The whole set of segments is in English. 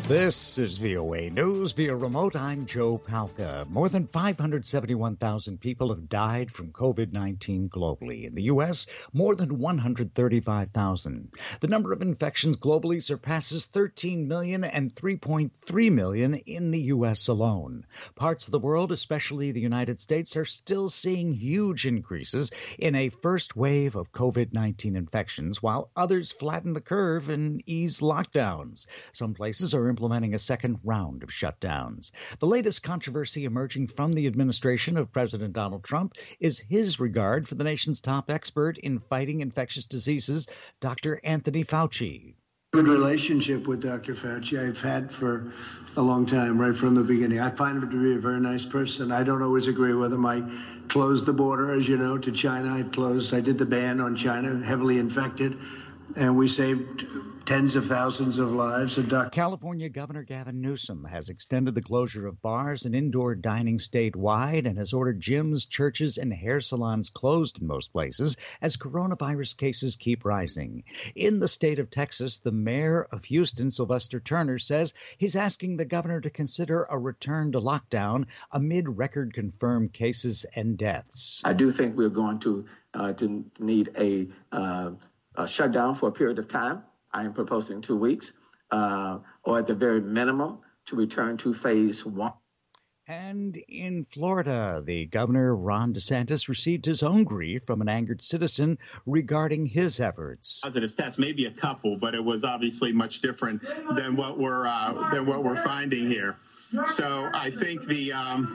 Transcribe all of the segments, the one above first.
This is VOA News via remote. I'm Joe Palca. More than 571,000 people have died from COVID-19 globally. In the U.S., more than 135,000. The number of infections globally surpasses 13 million and 3.3 million in the U.S. alone. Parts of the world, especially the United States, are still seeing huge increases in a first wave of COVID-19 infections, while others flatten the curve and ease lockdowns. Some places are implementing a second round of shutdowns. The latest controversy emerging from the administration of President Donald Trump is his regard for the nation's top expert in fighting infectious diseases, Dr. Anthony Fauci. Good relationship with Dr. Fauci I've had for a long time, right from the beginning. I find him to be a very nice person. I don't always agree with him. I closed the border, as you know, to China. I did the ban on China, heavily infected, and we saved tens of thousands of lives. California Governor Gavin Newsom has extended the closure of bars and indoor dining statewide and has ordered gyms, churches, and hair salons closed in most places as coronavirus cases keep rising. In the state of Texas, the mayor of Houston, Sylvester Turner, says he's asking the governor to consider a return to lockdown amid record confirmed cases and deaths. I do think we're going to need a shutdown for a period of time. I am proposing 2 weeks, or at the very minimum, to return to phase one. And in Florida, the governor, Ron DeSantis, received his own grief from an angered citizen regarding his efforts. Positive tests, maybe a couple, but it was obviously much different than what we're finding here. So I think the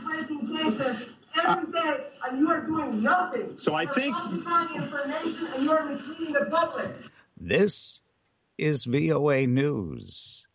every day, and you are doing nothing. So I think information and you are misleading the public. This is VOA News.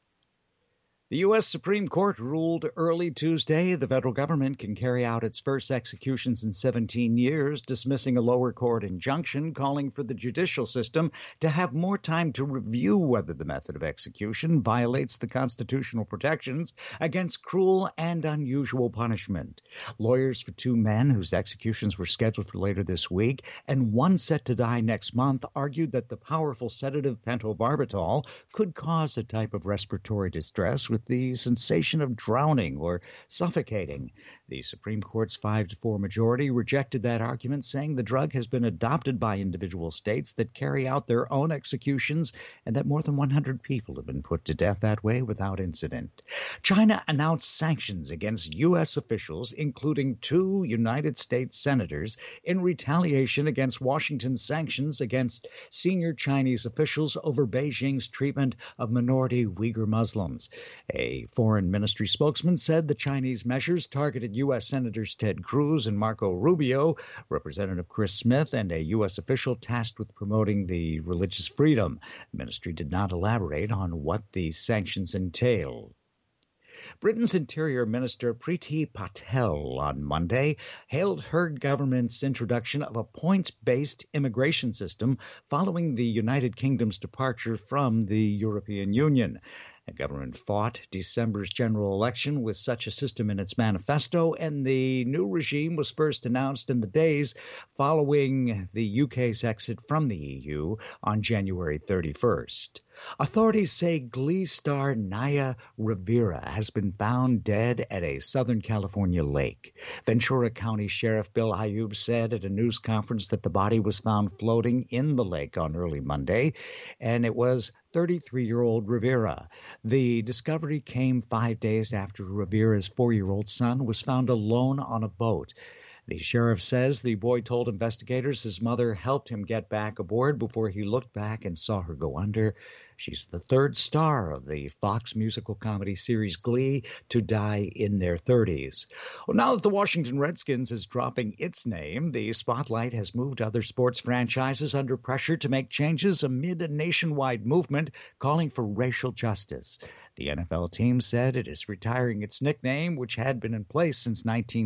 The U.S. Supreme Court ruled early Tuesday the federal government can carry out its first executions in 17 years, dismissing a lower court injunction calling for the judicial system to have more time to review whether the method of execution violates the constitutional protections against cruel and unusual punishment. Lawyers for two men whose executions were scheduled for later this week and one set to die next month argued that the powerful sedative pentobarbital could cause a type of respiratory distress with the sensation of drowning or suffocating. The Supreme Court's 5-4 majority rejected that argument, saying the drug has been adopted by individual states that carry out their own executions and that more than 100 people have been put to death that way without incident. China announced sanctions against U.S. officials, including 2 United States senators, in retaliation against Washington's sanctions against senior Chinese officials over Beijing's treatment of minority Uyghur Muslims. A foreign ministry spokesman said the Chinese measures targeted U.S. Senators Ted Cruz and Marco Rubio, Representative Chris Smith, and a U.S. official tasked with promoting the religious freedom. The ministry did not elaborate on what the sanctions entail. Britain's Interior Minister Priti Patel on Monday hailed her government's introduction of a points-based immigration system following the United Kingdom's departure from the European Union. The government fought December's general election with such a system in its manifesto, and the new regime was first announced in the days following the UK's exit from the EU on January 31st. Authorities say Glee star Naya Rivera has been found dead at a Southern California lake. Ventura County Sheriff Bill Ayub said at a news conference that the body was found floating in the lake on early Monday, and it was 33-year-old Rivera. The discovery came 5 days after Rivera's 4-year-old son was found alone on a boat. The sheriff says the boy told investigators his mother helped him get back aboard before he looked back and saw her go under. She's the third star of the Fox musical comedy series Glee to die in their 30s. Well, now that the Washington Redskins is dropping its name, the spotlight has moved other sports franchises under pressure to make changes amid a nationwide movement calling for racial justice. The NFL team said it is retiring its nickname, which had been in place since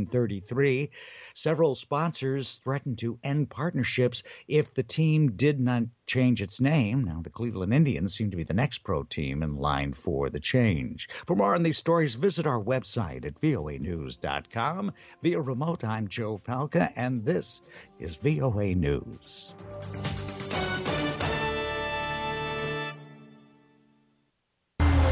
1933. Several sponsors threatened to end partnerships if the team did not change its name. Now, the Cleveland Indians seem to be the next pro team in line for the change. For more on these stories, visit our website at voanews.com. Via remote, I'm Joe Palca, and this is VOA News.